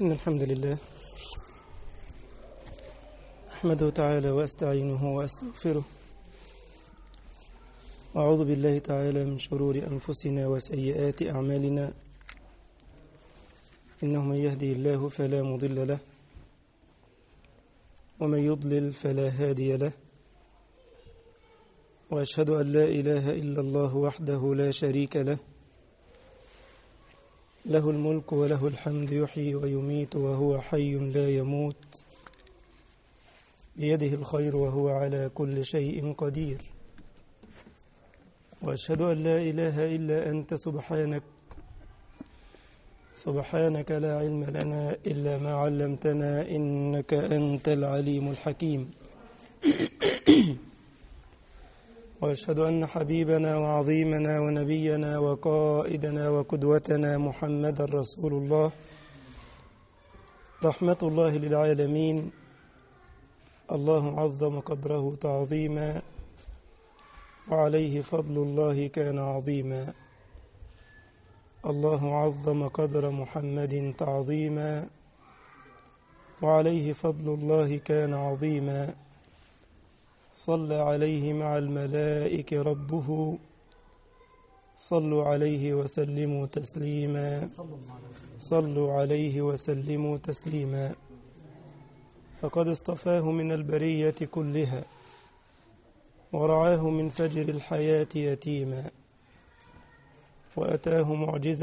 إن الحمد لله أحمده تعالى وأستعينه وأستغفره، وأعوذ بالله تعالى من شرور أنفسنا وسيئات أعمالنا. إنه من يهدي الله فلا مضل له، ومن يضلل فلا هادي له، وأشهد أن لا إله إلا الله وحده لا شريك له، له الملك وله الحمد، يحيي ويميت وهو حي لا يموت، بيده الخير وهو على كل شيء قدير. وأشهد أن لا إله إلا أنت سبحانك لا علم لنا إلا ما علمتنا، إنك أنت العليم الحكيم. وأشهد أن حبيبنا وعظيمنا ونبينا وقائدنا وقدوتنا محمد رسول الله، رحمة الله للعالمين. الله عظم قدره تعظيما، وعليه فضل الله كان عظيما. الله عظم قدر محمد تعظيما، وعليه فضل الله كان عظيما. صلى عليه مع الملائكة ربه، صلوا عليه وسلموا تسليما، صلوا عليه وسلموا تسليما. فقد اصطفاه من البرية كلها، ورعاه من فجر الحياة يتيما، وأتاه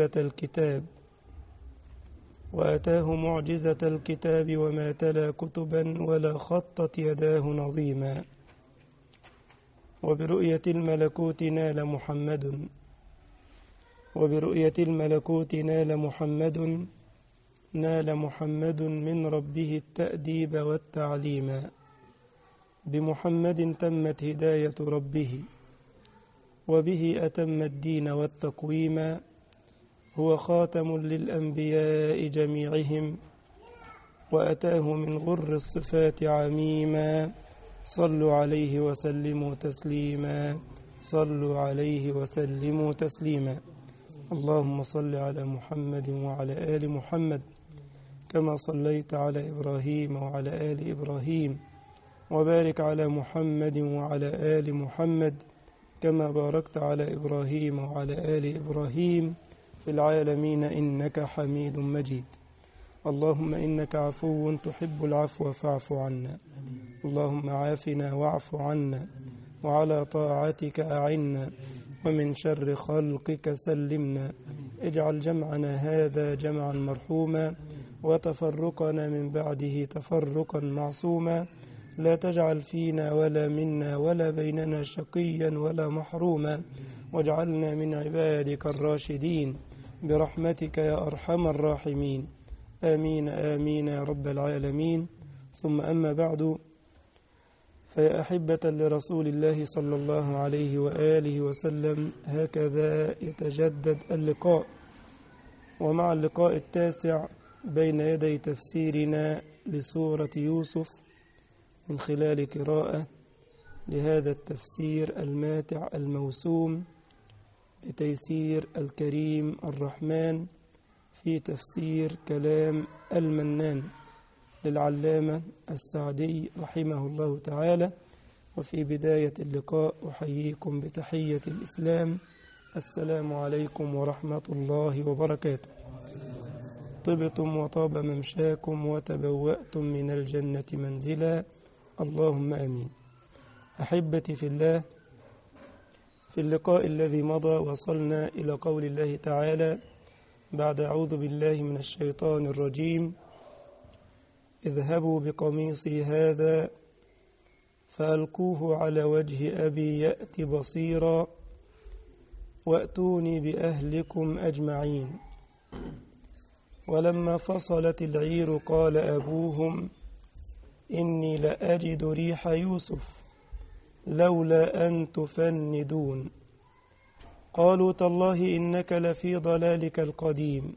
معجزة الكتاب وما تلا كتبا ولا خطت يداه نظيما. وبرؤية الملكوت نال محمد من ربه التأديب والتعليم. بمحمد تمت هداية ربه، وبه أتم الدين والتقويم. هو خاتم للأنبياء جميعهم، وأتاه من غر الصفات عميما. صلوا عليه وسلموا تسليما، صلوا عليه وسلموا تسليما. اللهم صل على محمد وعلى آل محمد، كما صليت على إبراهيم وعلى آل إبراهيم، وبارك على محمد وعلى آل محمد، كما باركت على إبراهيم وعلى آل إبراهيم في العالمين إنك حميد مجيد. اللهم إنك عفو تحب العفو فاعف عنا. اللهم عافنا واعف عنا، وعلى طاعتك أعنا، ومن شر خلقك سلمنا. اجعل جمعنا هذا جمعا مرحوما، وتفرقنا من بعده تفرقا معصوما. لا تجعل فينا ولا منا ولا بيننا شقيا ولا محروما، واجعلنا من عبادك الراشدين برحمتك يا أرحم الراحمين. آمين آمين يا رب العالمين. ثم أما بعد، فيا أحبة لرسول الله صلى الله عليه وآله وسلم، هكذا يتجدد اللقاء، ومع اللقاء التاسع بين يدي تفسيرنا لسورة يوسف، من خلال قراءة لهذا التفسير الماتع الموسوم بتيسير الكريم الرحمن في تفسير كلام المنان للعلامة السعدي رحمه الله تعالى. وفي بداية اللقاء أحييكم بتحية الإسلام، السلام عليكم ورحمة الله وبركاته. طبتم وطاب ممشاكم وتبوأتم من الجنة منزلا، اللهم آمين. أحبتي في الله، في اللقاء الذي مضى وصلنا إلى قول الله تعالى بعد أعوذ بالله من الشيطان الرجيم: اذهبوا بقميصي هذا فألقوه على وجه أبي يأت بصيرا، وأتوني بأهلكم أجمعين. ولما فصلت العير قال أبوهم إني لأجد ريح يوسف لولا أن تفندون. قالوا تالله إنك لفي ضلالك القديم.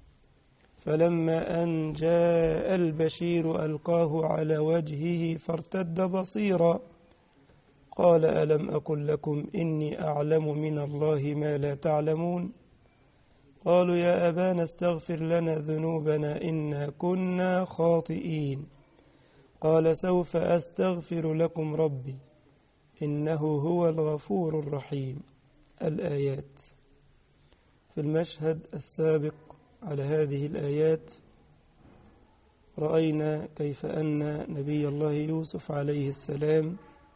فلما أن جاء البشير ألقاه على وجهه فارتد بصيرا، قال ألم أقل لكم إني أعلم من الله ما لا تعلمون. قالوا يا أبانا استغفر لنا ذنوبنا إنا كنا خاطئين. قال سوف أستغفر لكم ربي إنه هو الغفور الرحيم. الآيات. في المشهد السابق على هذه الآيات رأينا كيف أن نبي الله يوسف عليه السلام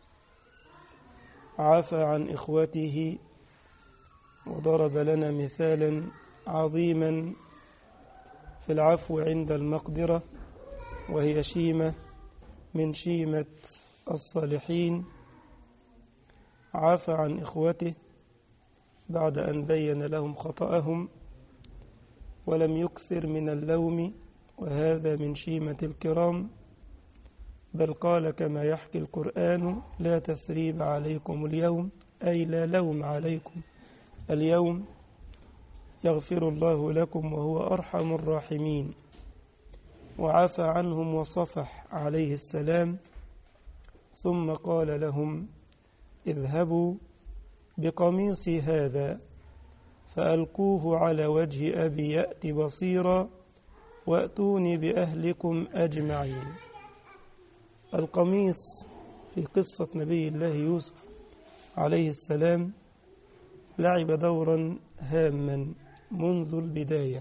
عفى عن إخوته وضرب لنا مثالا عظيما في العفو عند المقدرة، وهي شيمة من شيمة الصالحين. عفى عن إخوته بعد أن بين لهم خطأهم ولم يكثر من اللوم، وهذا من شيمة الكرام، بل قال كما يحكي القرآن لا تثريب عليكم اليوم، أي لا لوم عليكم اليوم، يغفر الله لكم وهو أرحم الراحمين. وعفى عنهم وصفح عليه السلام، ثم قال لهم اذهبوا بقميصي هذا فألقوه على وجه أبي يأت بصيرا وأتوني بأهلكم أجمعين. القميص في قصة نبي الله يوسف عليه السلام لعب دورا هاما منذ البداية.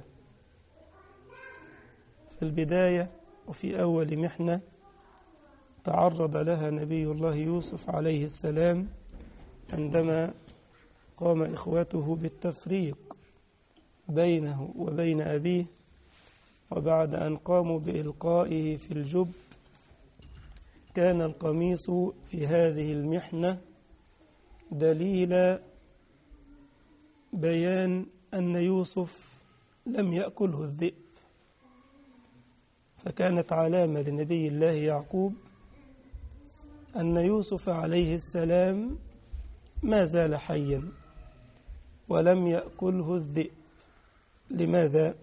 في البداية وفي أول محنة تعرض لها نبي الله يوسف عليه السلام عندما قام إخوته بالتفريق بينه وبين أبيه، وبعد أن قاموا بإلقائه في الجب كان القميص في هذه المحنة دليل بيان أن يوسف لم يأكله الذئب، فكانت علامة لنبي الله يعقوب أن يوسف عليه السلام ما زال حيا ولم يأكله الذئب. لماذا؟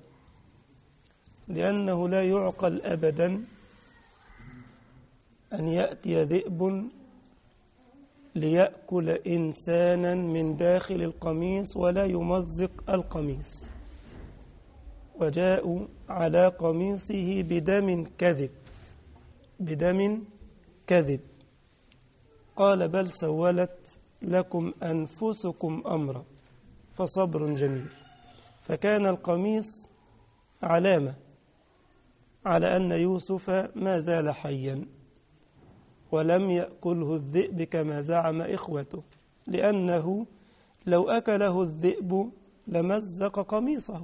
لأنه لا يعقل أبدا أن يأتي ذئب ليأكل إنسانا من داخل القميص ولا يمزق القميص. وجاءوا على قميصه بدم كذب، بدم كذب. قال بل سولت لكم أنفسكم أمرا فصبر جميل. فكان القميص علامة على أن يوسف ما زال حيا ولم يأكله الذئب كما زعم إخوته، لأنه لو أكله الذئب لمزق قميصه.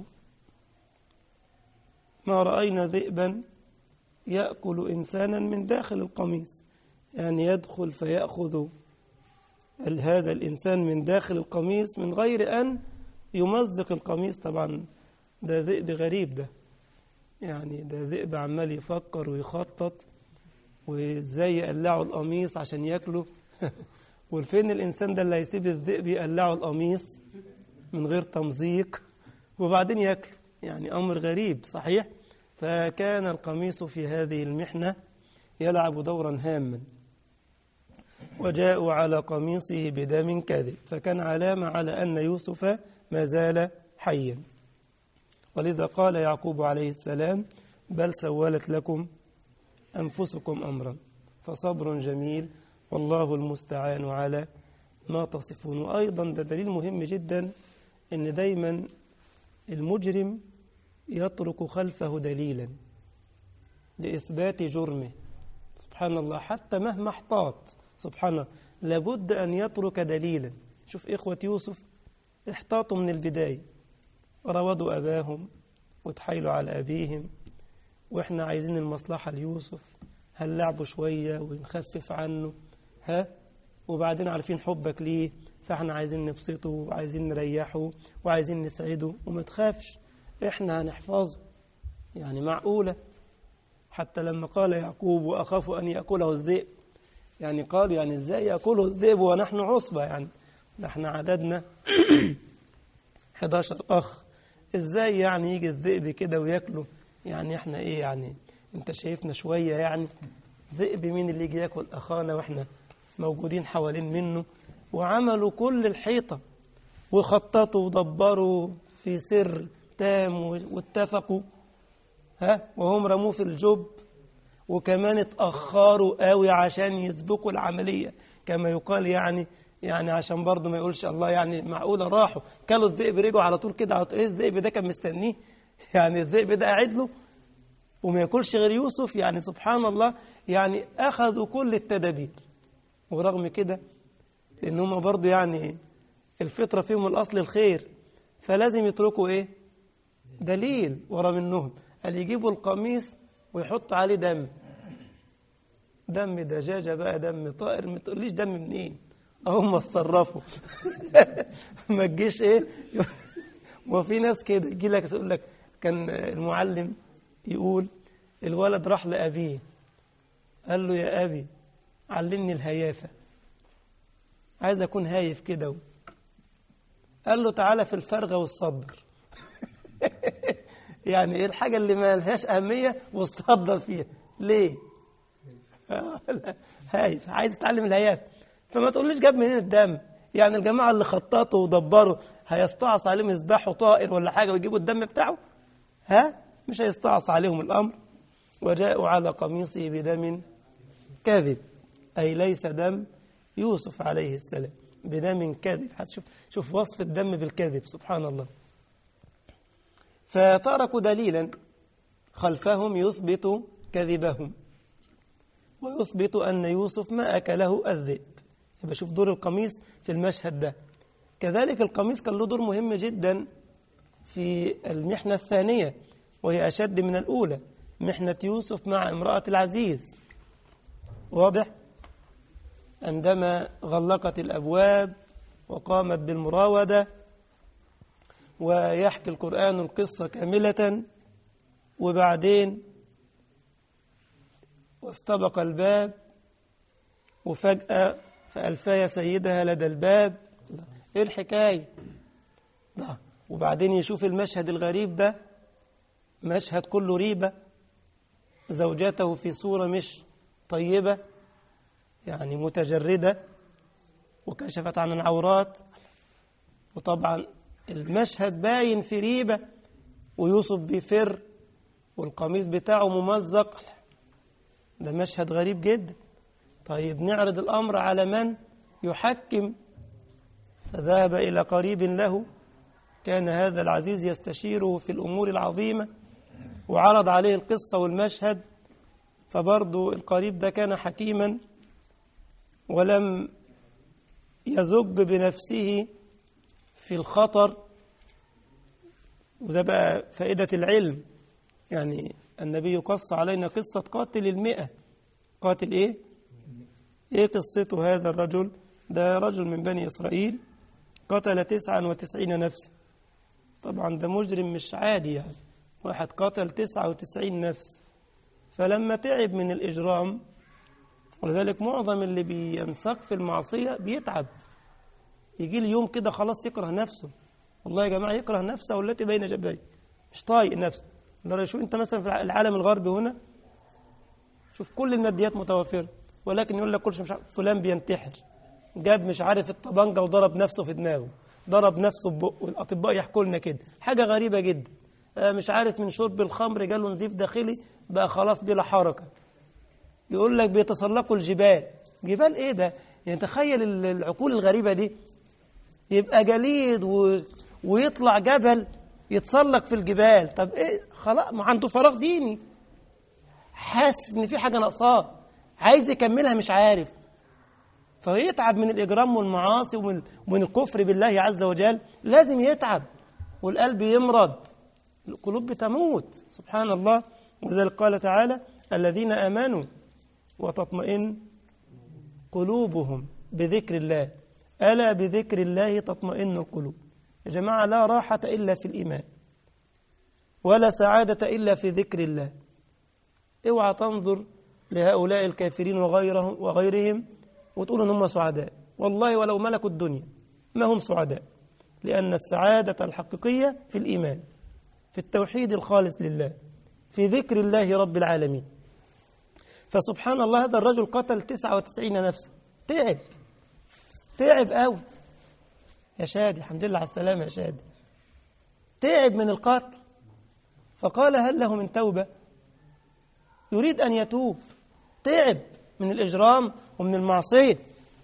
ما رأينا ذئبا يأكل إنسانا من داخل القميص، يعني يدخل فيأخذ هذا الإنسان من داخل القميص من غير أن يمزق القميص. طبعا ده ذئب غريب، ده يعني ده ذئب عمال يفكر ويخطط وإزاي يقلعوا القميص عشان يأكله والفين الإنسان ده اللي هيسيب الذئب يقلعوا القميص من غير تمزيق وبعدين يأكله؟ يعني أمر غريب صحيح. فكان القميص في هذه المحنة يلعب دورا هاما. وجاءوا على قميصه بدم كاذب، فكان علامة على أن يوسف ما زال حيا. ولذا قال يعقوب عليه السلام بل سولت لكم أنفسكم أمرا فصبر جميل والله المستعان على ما تصفون. وأيضا ده دليل مهم جدا إن دايما المجرم يترك خلفه دليلا لإثبات جرمه. سبحان الله، حتى مهما احتاط سبحان الله لابد أن يترك دليلا. شوف إخوة يوسف احتاطوا من البداية، روضوا أباهم وتحايلوا على أبيهم، وإحنا عايزين المصلحة ليوسف، هنلعبوا شوية ونخفف عنه وبعدين عارفين حبك ليه، فإحنا عايزين نبسطه وعايزين نريحه وعايزين نسعده، وما تخافش إحنا هنحفظه. يعني معقولة؟ حتى لما قال يعقوب وأخاف أن يأكله الذئب، يعني قال يعني إزاي يأكله الذئب ونحن عصبة؟ يعني احنا عددنا 11 أخ، إزاي يعني يجي الذئب كده ويأكله؟ يعني احنا إيه يعني؟ أنت شايفنا شوية يعني؟ ذئب مين اللي يجي يأكل أخانا وإحنا موجودين حوالين منه؟ وعملوا كل الحيطة وخططوا ودبروا في سر التام واتفقوا وهم رموه في الجب، وكمان اتأخروا قوي عشان يسبقوا العملية كما يقال، يعني عشان برضه ما يقولش الله يعني معقولة راحوا كلوا الذئب رجعوا على طول كده. ايه الذئب ده كان مستنيه؟ يعني الذئب ده قاعد له وما ياكلش غير يوسف؟ يعني سبحان الله، يعني أخذوا كل التدابير. ورغم كده لأن هم برضه يعني الفطرة فيهم الأصل الخير، فلازم يتركوا إيه؟ دليل ورا منهم. قال يجيبوا القميص ويحطوا عليه دم دجاجة بقى، دم طائر، ما تقوليش دم منين، هم اتصرفوا. ما تجيش إيه. وفي ناس كده يجي لك يقول لك كان المعلم يقول الولد راح لأبيه قال له يا أبي علمني الهيافة، عايز أكون هايف كده. قال له تعالى في الفرغة والصدر. يعني إيه الحاجة اللي ما لهاش أهمية والصدر فيها ليه؟ هايف، عايز تتعلم الهيافة. فما تقوليش جاب منين الدم، يعني الجماعة اللي خططوا ودبروا هيستعص عليهم يذبحوا طائر ولا حاجة ويجيبوا الدم بتاعه؟ مش هيستعص عليهم الأمر. وجاءوا على قميصه بدم كذب، أي ليس دم يوسف عليه السلام، بدم كذب. شوف وصف الدم بالكذب، سبحان الله. فتركوا دليلا خلفهم يثبت كذبهم ويثبت أن يوسف ما أكله الذئب. يبقى شوف دور القميص في المشهد ده. كذلك القميص كان له دور مهم جدا في المحنة الثانية، وهي أشد من الأولى، محنة يوسف مع امرأة العزيز. واضح؟ عندما غلقت الأبواب وقامت بالمراودة، ويحكي القرآن القصة كاملة، وبعدين واستبق الباب وفجأة فألفايا سيدها لدى الباب. إيه الحكاية؟ وبعدين يشوف المشهد الغريب ده، مشهد كله ريبة، زوجته في صورة مش طيبة، يعني متجردة وكشفت عن العورات، وطبعا المشهد باين في ريبة، ويوسف بيفر والقميص بتاعه ممزق. ده مشهد غريب جدا. طيب نعرض الأمر على من يحكم. فذهب إلى قريب له كان هذا العزيز يستشيره في الأمور العظيمة، وعرض عليه القصة والمشهد. فبرضو القريب ده كان حكيما ولم يزج بنفسه في الخطر. وده بقى فائدة العلم. يعني النبي قص علينا قصة قاتل 100. قاتل إيه قصته هذا الرجل؟ ده رجل من بني إسرائيل قتل 99 نفسا. طبعا ده مجرم مش عادي، يعني واحد قتل 99 نفس. فلما تعب من الإجرام، ولذلك معظم اللي بينساق في المعصية بيتعب، يجي اليوم كده خلاص يكره نفسه. والله يا جماعة يكره نفسه والتي بين جنبيه، مش طايق نفسه. شو انت مثلا في العالم الغربي هنا، شوف كل الماديات متوفرة، ولكن يقول لك كل شيء مش عارف، فلان بينتحر، جاب مش عارف الطبنجة وضرب نفسه في دماغه، ضرب نفسه ببقه، والأطباء يحكوا لنا كده حاجة غريبة جدا. مش عارف من شرب الخمر جاله نزيف داخلي بقى خلاص بلا حركة. يقول لك بيتسلقوا الجبال. جبال ايه ده؟ يعني تخيل العقول الغريبة دي، يبقى جليد ويطلع جبل يتسلق في الجبال. طب ايه؟ خلاص ما عنده فراغ ديني، حاسس ان في حاجة ناقصاه، عايز يكملها مش عارف، فيتعب من الإجرام والمعاصي ومن الكفر بالله عز وجل. لازم يتعب والقلب يمرض، القلوب بتموت، سبحان الله. وذلك قال تعالى الذين آمنوا وتطمئن قلوبهم بذكر الله، ألا بذكر الله تطمئن القلوب. يا جماعة لا راحة إلا في الإيمان، ولا سعادة إلا في ذكر الله. اوعى تنظر لهؤلاء الكافرين وغيرهم وتقول إن هم سعداء. والله ولو ملكوا الدنيا ما هم سعداء، لأن السعادة الحقيقية في الإيمان، في التوحيد الخالص لله، في ذكر الله رب العالمين. فسبحان الله هذا الرجل قتل 99 نفسا، تعب قوي. يا شادي الحمد لله على السلامة يا شادي. تعب من القتل، فقال هل له من توبة؟ يريد أن يتوب، تعب من الإجرام ومن المعصية.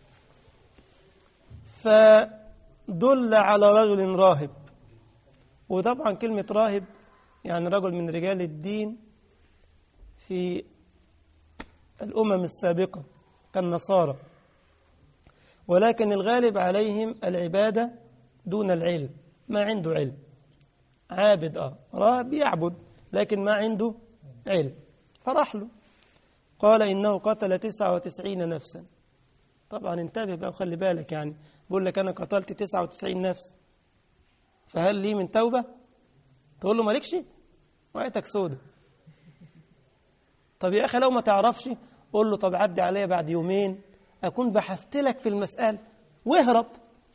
فدل على رجل راهب، وطبعا كلمة راهب يعني رجل من رجال الدين في الأمم السابقة كالنصارى، ولكن الغالب عليهم العبادة دون العلم، ما عنده علم، عابد راهب يعبد لكن ما عنده علم. فراح له قال إنه قتل 99 نفسا. طبعا انتبه بقى وخلي بالك، يعني بقول لك أنا قتلت 99 نفس، فهل لي من توبة؟ تقول له مالكش وعيتك سودة. طب يا أخي لو ما تعرفش قول له طب عدي عليا بعد يومين أكون بحثت لك في المسألة واهرب.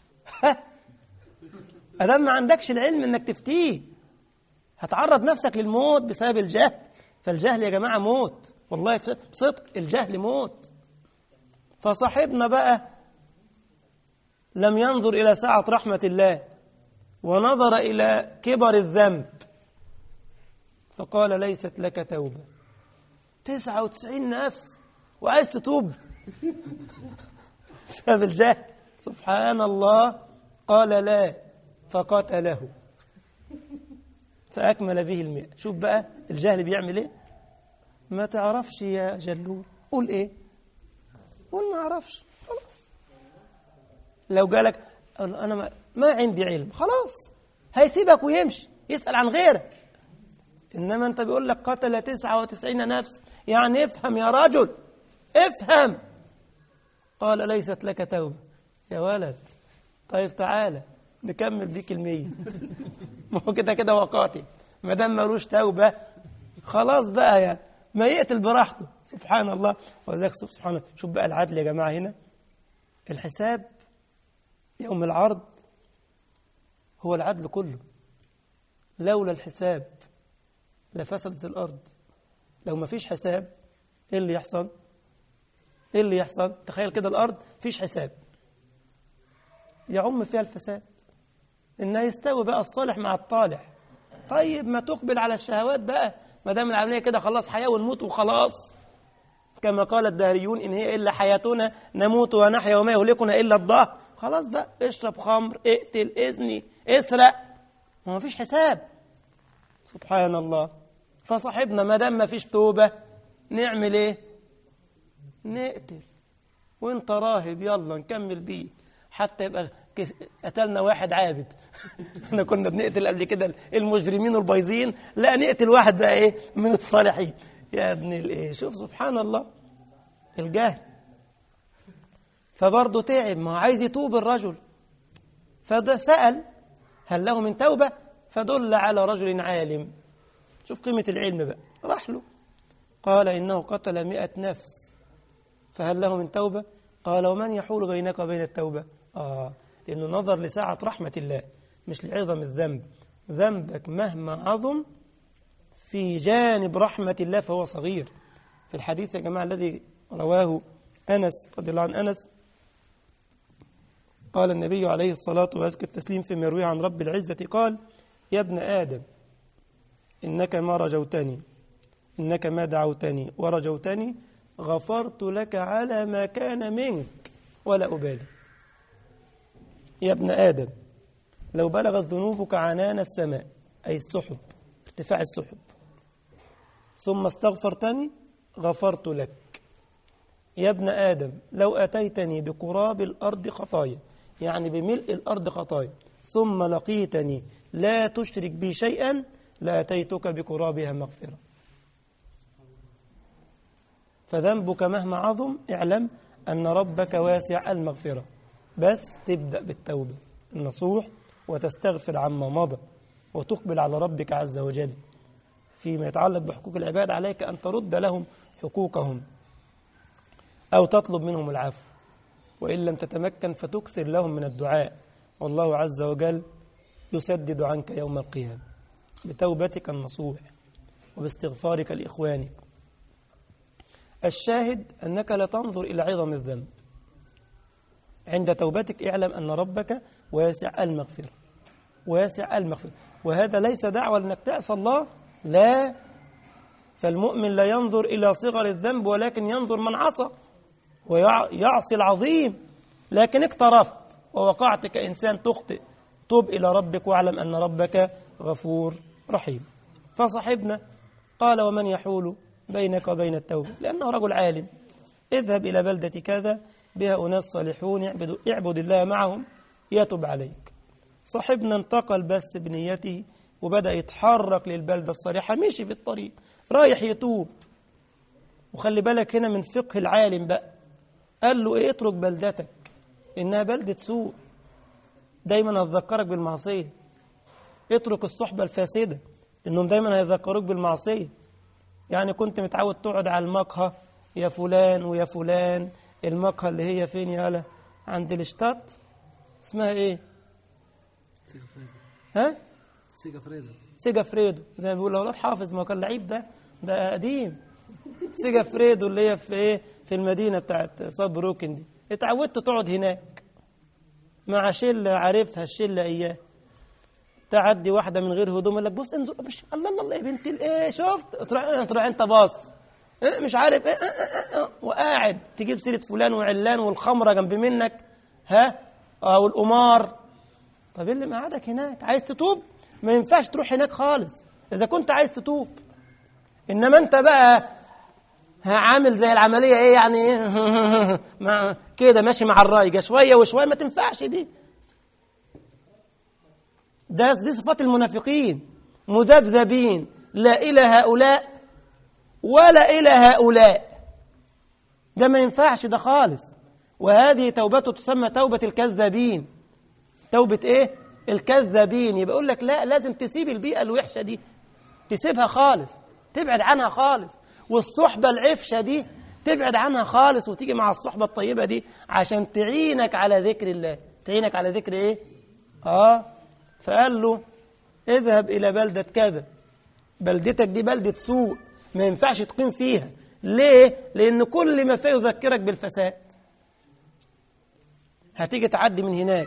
أدام ما عندكش العلم إنك تفتيه هتعرض نفسك للموت بسبب الجهل. فالجهل يا جماعة موت، والله بصدق الجهل موت. فصاحبنا بقى لم ينظر إلى سعة رحمة الله ونظر إلى كبر الذنب، فقال ليست لك توبة. 99 نفس وعايز تتوب بسبب الجهل، سبحان الله. قال لا، فقتله فأكمل به 100. شوف بقى الجهل بيعمل ايه. ما تعرفش يا جلول قول ايه، قول ما اعرفش خلاص. لو قالك انا ما عندي علم خلاص هيسيبك ويمشي يسأل عن غيرك. انما انت بيقول لك قتل 99 نفس، يعني افهم يا رجل افهم. قال ليست لك توبة. يا ولد طيب تعالى نكمل بيك 100. ما هو كده كده وقاتل، ما دام ملوش توبة خلاص بقى يعني ما يقتل براحته. سبحان الله. وذاك سبحان الله. شوف بقى العدل يا جماعة هنا. الحساب يوم العرض هو العدل كله. لولا الحساب لفسدت الأرض. لو ما فيش حساب ايه اللي يحصل؟ ايه اللي يحصل؟ تخيل كده الأرض فيش حساب يعم فيها الفساد. إنها يستوي بقى الصالح مع الطالح. طيب ما تقبل على الشهوات بقى، ما دام العملية كده خلاص حياة ونموت وخلاص. كما قال الدهريون إن هي إلا حياتنا نموت ونحيا وما يهلكنا إلا الدهر. خلاص بقى اشرب خمر، اقتل، اذني، اسرق، ما فيش حساب. سبحان الله. فصاحبنا ما دام ما فيش توبة نعمل ايه؟ نقتل. وانت راهب يلا نكمل بيه حتى يبقى قتلنا واحد عابد. احنا كنا بنقتل قبل كده المجرمين والبايظين، لا نقتل واحد بقى ايه من الصالحين. يا ابن الايه، شوف سبحان الله الجهل. فبرضه تعب، ما هو عايز يتوب الرجل، فده سأل هل له من توبة؟ فدل على رجل عالم. شوف قيمة العلم بقى. راح له قال إنه قتل 100 نفس فهل له من توبة؟ قال ومن يحول بينك وبين التوبة؟ لأنه نظر لساعة رحمة الله مش لعظم الذنب. ذنبك مهما عظم في جانب رحمة الله فهو صغير. في الحديث يا جماعة الذي رواه أنس رضي الله عن أنس قال النبي عليه الصلاة وأزكى التسليم فيما يرويه عن رب العزة قال يا ابن آدم إنك ما رجوتني، إنك ما دعوتني ورجوتني غفرت لك على ما كان منك ولا أبالي. يا ابن آدم لو بلغت ذنوبك عنان السماء أي السحب، ارتفاع السحب، ثم استغفرتني غفرت لك. يا ابن آدم لو أتيتني بقراب الأرض خطايا، يعني بملء الأرض خطايا، ثم لقيتني لا تشرك بي شيئا لأتيتك بقرابها مغفرة. فذنبك مهما عظم اعلم أن ربك واسع المغفرة، بس تبدأ بالتوبة النصوح وتستغفر عما مضى وتقبل على ربك عز وجل فيما يتعلق بحقوق العباد. عليك أن ترد لهم حقوقهم أو تطلب منهم العفو، وإن لم تتمكن فتكثر لهم من الدعاء، والله عز وجل يسدد عنك يوم القيامة بتوبتك النصوح وباستغفارك لإخوانك. الشاهد أنك لا تنظر إلى عظم الذنب. عند توبتك اعلم أن ربك واسع المغفرة، واسع المغفرة. وهذا ليس دعوة لأنك تعصى الله، لا، فالمؤمن لا ينظر إلى صغر الذنب ولكن ينظر من عصى ويعصي العظيم. لكن اقترفت ووقعت كإنسان تخطئ، توب إلى ربك واعلم أن ربك غفور رحيم. فصاحبنا قال ومن يحول بينك وبين التوبة؟ لأنه رجل عالم. اذهب إلى بلدة كذا بها أناس صالحون اعبد الله معهم يتوب عليك. صاحبنا انتقل بس بنيته وبدأ يتحرك للبلدة الصالحة، مشي في الطريق رايح يتوب. وخلي بالك هنا من فقه العالم بقى، قال له ايه؟ اترك بلدتك إنها بلدة سوء، دايما هتذكرك بالمعصية. اترك الصحبة الفاسدة إنهم دايما هيذكروك بالمعصية. يعني كنت متعود تقعد على المقهى يا فلان ويا فلان، المقهى اللي هي فين يالا؟ عند الاشتات، اسمها ايه؟ سيجا فريدو. ها؟ سيجا فريدو. سيجا فريدو زي ما بيقول الاولاد حافظ، ما كان لعيب ده قديم. سيجا فريدو اللي هي في ايه؟ في المدينة بتاعت صبروكن دي. اتعودت تقعد هناك مع شلة عارفها، الشلة اياه. تعدي واحدة من غير هدوم، يقول لك بص انزل، مش الله الله يا بنتي الايه، شفت؟ تروح انت باص مش عارف ايه وقاعد تجيب سيرة فلان وعلان والخمرة جنب منك، ها؟ او القمار. طب ايه اللي مقعدك هناك؟ عايز تتوب؟ ما ينفعش تروح هناك خالص اذا كنت عايز تتوب. انما انت بقى عامل زي العملية ايه يعني مع كده ماشي مع الرايجة شوية وشوية، ما تنفعش دي. دي صفات المنافقين، مذبذبين، لا إلى هؤلاء ولا إلى هؤلاء. ده ما ينفعش ده خالص. وهذه توبته تسمى توبة الكذابين. توبة ايه؟ الكذابين. يبقى يقول لك لا، لازم تسيب البيئة الوحشة دي، تسيبها خالص، تبعد عنها خالص. والصحبة العفشة دي تبعد عنها خالص وتيجي مع الصحبة الطيبة دي عشان تعينك على ذكر الله. تعينك على ذكر ايه؟ فقال له اذهب إلى بلدة كذا، بلدتك دي بلدة سوء ما ينفعش تقيم فيها. ليه؟ لأن كل ما فيه يذكرك بالفساد. هتيجي تعدي من هناك،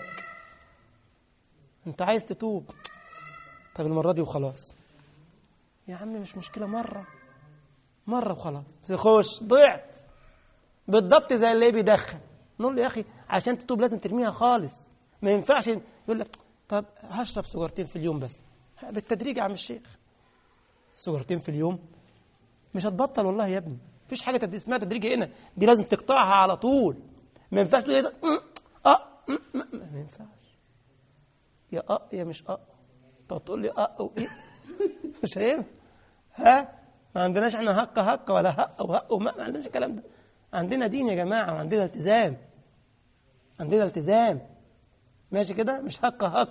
انت عايز تتوب، طب المرة دي وخلاص يا عم، مش مشكلة، مرة وخلاص، تخش ضعت بالضبط زي اللي بيدخن. نقول له يا أخي عشان تتوب لازم ترميها خالص، ما ينفعش. يقول لك طب هشرب سجارتين في اليوم بس، بالتدريج يا عم الشيخ. سجارتين في اليوم مش هتبطل والله يا ابني، مفيش حاجة اسمها تدريج هنا، دي لازم تقطعها على طول. ما ينفعش تقول ايه ما ينفعش يا يا مش تقول لي وايه مش هينفع. ما عندناش احنا هك ولا وهق وما ما عندناش الكلام ده. عندنا دين يا جماعة وعندنا التزام، عندنا التزام ماشي كده. مش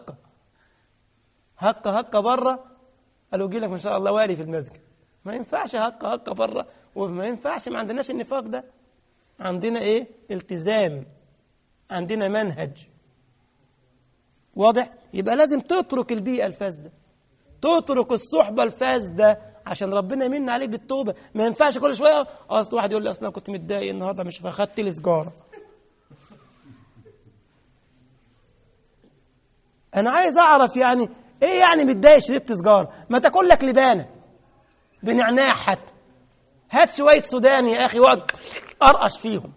هك بره قالوا يجي لك ما شاء الله والي في المسجد. ما ينفعش هك بره، وما ينفعش، ما عندناش النفاق ده. عندنا ايه؟ التزام، عندنا منهج واضح. يبقى لازم تترك البيئة الفاسدة، تترك الصحبة الفاسدة عشان ربنا يمن عليك بالتوبة. ما ينفعش كل شوية اصل واحد يقول لي اصل انا كنت متضايق النهارده مش فاخدت لي سجارة. انا عايز اعرف يعني ايه يعني متضايق شربت سجارة؟ ما تاكل لك لبانة بنعناع حتى، هات شوية سوداني يا اخي واقعد ارقش فيهم،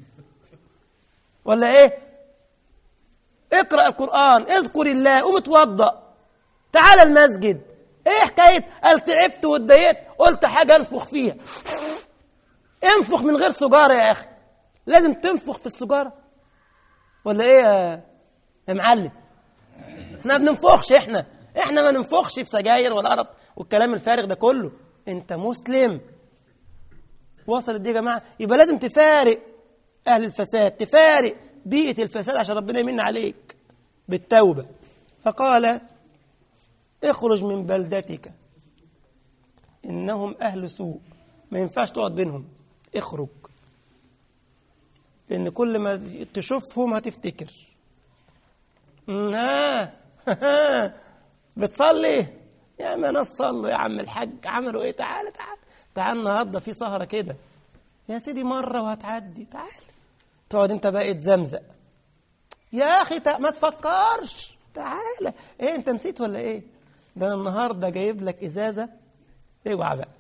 ولا ايه؟ اقرأ القرآن، اذكر الله، قوم اتوضأ، تعال المسجد. ايه حكاية قال تعبت واتضايقت قلت حاجة انفخ فيها؟ انفخ من غير سجارة يا اخي، لازم تنفخ في السجارة ولا ايه يا معلم؟ احنا ما بننفخش، احنا ما ننفخش في سجاير ولا قرف والكلام الفارغ ده كله. انت مسلم. وصلت دي يا جماعة؟ يبقى لازم تفارق اهل الفساد، تفارق بيئة الفساد عشان ربنا يمن عليك بالتوبة. فقال اخرج من بلدتك إنهم أهل سوء. ما ينفعش تقعد بينهم، اخرج، لأن كل ما تشوفهم هتفتكر. بتصلي يا ما ناس صلوا يا عم الحاج، عملوا ايه؟ تعال النهارده في سهرة كده يا سيدي، مرة وهتعدي. تعال تقعد انت بقى تزمزق يا اخي، ما تفكرش، تعال. ايه انت نسيت ولا ايه؟ ده أنا النهاردة جايب لك إزازة. اوعى بقى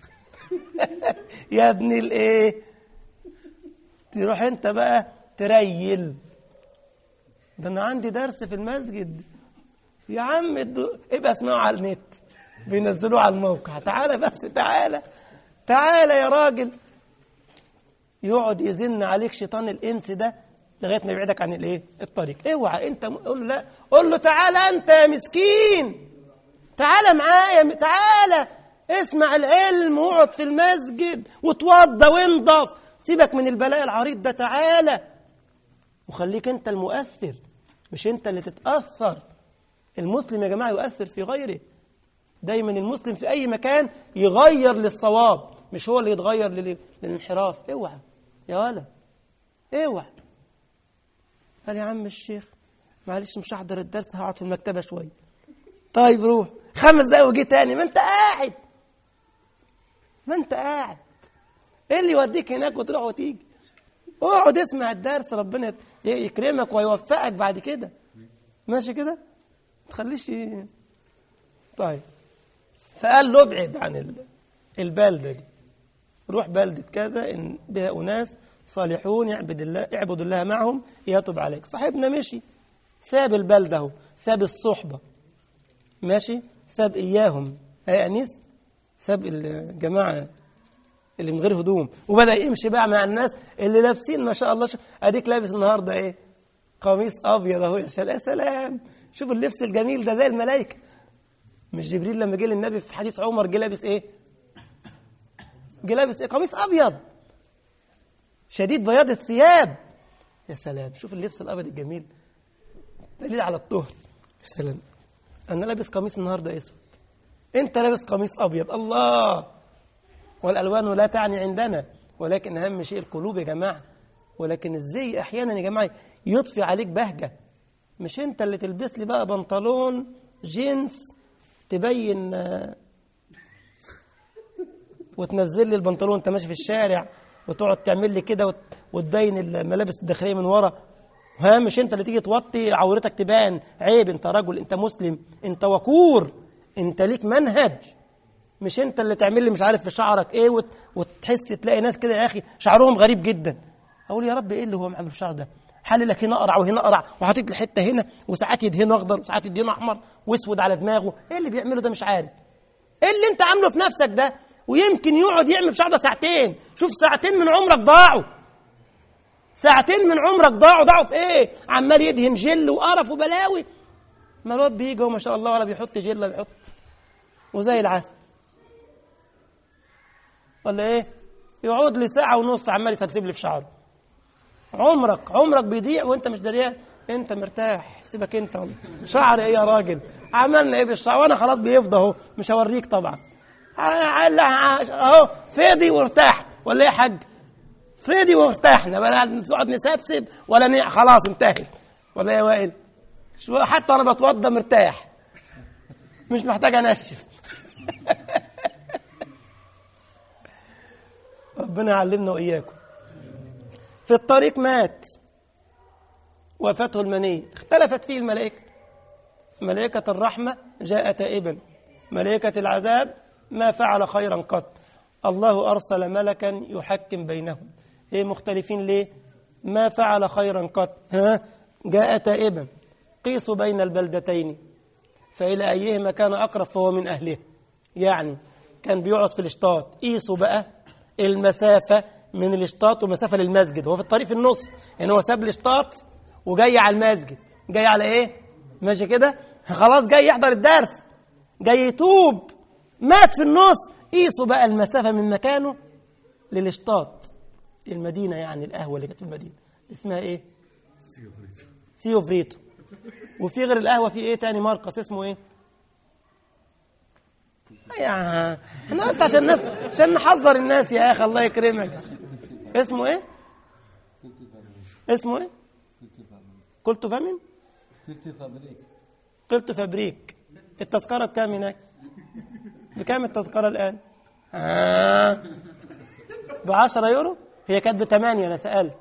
يا ابني الإيه، تروح أنت بقى تريل. ده أنا عندي درس في المسجد يا عم، ابقى اسمعوا على النت، بينزلوه على الموقع. تعالى بس، تعالى يا راجل. يقعد يزن عليك شيطان الإنس ده لغاية ما يبعدك عن الإيه، الطريق. اوعى أنت، قول له لا، قول له تعالى أنت يا مسكين، تعالى معايا، تعالى اسمع العلم واقعد في المسجد وتوضى وانضف، سيبك من البلاء العريض ده، تعالى وخليك أنت المؤثر، مش أنت اللي تتأثر. المسلم يا جماعة يؤثر في غيره. دايما المسلم في أي مكان يغير للصواب، مش هو اللي يتغير للانحراف. اوعى يا ولا، اوعى. قال يا عم الشيخ معلش مش هحضر الدرس، هقعد في المكتبة شوية. طيب روح 5 دقايق وجي تاني. ما انت قاعد، ايه اللي يوديك هناك وتروح وتيجي؟ اقعد اسمع الدرس، ربنا يكرمك ويوفقك بعد كده. ماشي كده، تخليش. طيب، فقال له ابعد عن البلدة دي، روح بلدة كذا إن بها أناس صالحون اعبدوا الله معهم يتوب عليك. صاحبنا مشي، ساب البلدة اهو، ساب الصحبة، ماشي، ساب إياهم، هي أنيس، ساب الجماعة اللي من غير هدوم، وبدأ يمشي بقى مع الناس اللي لابسين ما شاء الله. أديك لابس النهاردة إيه، قميص أبيض أهو، يا سلام، شوف اللبس الجميل ده زي الملائكة. مش جبريل لما جه للنبي في حديث عمر جه لابس إيه؟ قميص أبيض شديد بياض الثياب. يا سلام، شوف اللبس الأبيض الجميل، دليل على الطهر. السلام، أنا لابس قميص النهاردة أسود، أنت لابس قميص أبيض. الله، والألوان لا تعني عندنا، ولكن أهم شيء القلوب يا جماعة. ولكن الزي أحيانا يا جماعة يضفي عليك بهجة، مش أنت اللي تلبس لي بقى بنطلون جينز تبين وتنزل لي البنطلون انت ماشي في الشارع، وتقعد تعمل لي كده وتبين الملابس الداخليه من ورا. مش انت اللي تيجي توطي عورتك تبان، عيب. انت رجل، انت مسلم، انت وقور، انت ليك منهج. مش انت اللي تعمل لي مش عارف في شعرك ايه وتحس تلاقي ناس كده يا اخي شعرهم غريب جدا. اقول يا رب ايه اللي هو معمل في الشعر ده؟ حللك هنا اقرع وهنا اقرع، وحاطط لي حته هنا، وساعات يدهنه اخضر وساعات يدهنه احمر واسود على دماغه. ايه اللي بيعمله ده؟ مش عارف ايه اللي انت عامله في نفسك ده. ويمكن يقعد يعمل في شعر ده ساعتين. شوف، ساعتين من عمرك ضاعوا، ضاعوا في ايه؟ عمال يدهن جل وقرف وبلاوي. ما الواد بيجي وما شاء الله ولا بيحط جل ولا بيحط، وزي العسل ولا ايه؟ يقعد لي ساعة ونص عمال يسبسب لي في شعره. عمرك بيضيع وانت مش دريان. انت مرتاح، سيبك انت والله. شعر ايه يا راجل؟ عملنا ايه بالشعر؟ وانا خلاص بيفضى اهو، مش هوريك طبعا. اهو فاضي وارتاح، ولا ايه يا حاج؟ فاضي وارتاحنا، ولا نقعد نسبسب ولا خلاص انتهت، ولا ايه يا وائل؟ حتى انا بتوضى مرتاح، مش محتاج انشف. ربنا يعلمنا واياكم. في الطريق مات، وفاته المنية، اختلفت فيه الملائكة. ملائكة الرحمة جاء تائبا، ملائكة العذاب ما فعل خيرا قط. الله أرسل ملكا يحكم بينهم. ايه مختلفين ليه؟ ما فعل خيرا قط، جاء تائبا. قيسوا بين البلدتين فإلى أيهما كان أقرب فهو من أهله. يعني كان بيقعد في الاشطاط. قيسوا بقى المسافة من الاشطاط ومسافة للمسجد، هو في الطريق في النص. يعني هو ساب الاشطاط وجاي على المسجد. جاي على ايه؟ ماشي كده، خلاص جاي يحضر الدرس، جاي يتوب، مات في النص. قيسوا بقى المسافة من مكانه للاشطاط، المدينة، يعني القهوة اللي كانت في المدينة اسمها ايه؟ سيو فريتو. وفي غير القهوة في ايه تاني مركز اسمه ايه؟ احنا بس عشان نحذر الناس يا اخي، الله يكرمك. اسمه ايه؟ قلت فامين؟ قلت فابريك. التذكرة بكام هناك؟ بكام التذكرة الآن؟ ب10 يورو؟ هي كانت ب8، أنا سألت.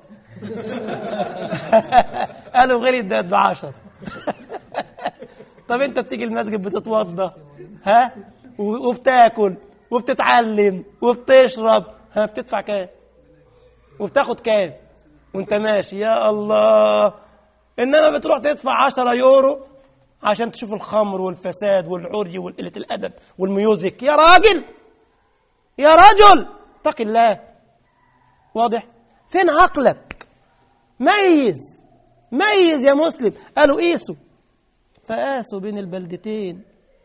قالوا غير الدات ب10. طب أنت بتيجي المسجد بتتوضى ها، وبتاكل وبتتعلم وبتشرب، ها بتدفع كام وبتاخد كام وانت ماشي؟ يا الله. انما بتروح تدفع 10 يورو عشان تشوف الخمر والفساد والعري وقلة الأدب والميوزك. يا راجل، يا رجل، اتق الله. واضح؟ فين عقلك؟ ميز يا مسلم. قالوا قيسوا، فقاسوا بين البلدتين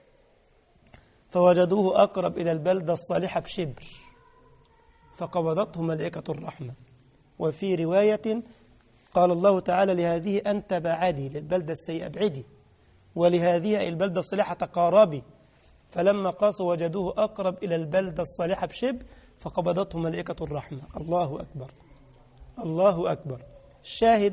فوجدوه أقرب إلى البلدة الصالحة بشبر، فقبضته ملائكة الرحمة. وفي رواية قال الله تعالى لهذه أنت بعدي، للبلدة السيئة ابعدي، ولهذه البلدة الصالحة تقاربي. فلما قاسوا وجدوه أقرب إلى البلدة الصالحة بشبر، فقبضته ملائكة الرحمة. الله أكبر، الله أكبر. الشاهد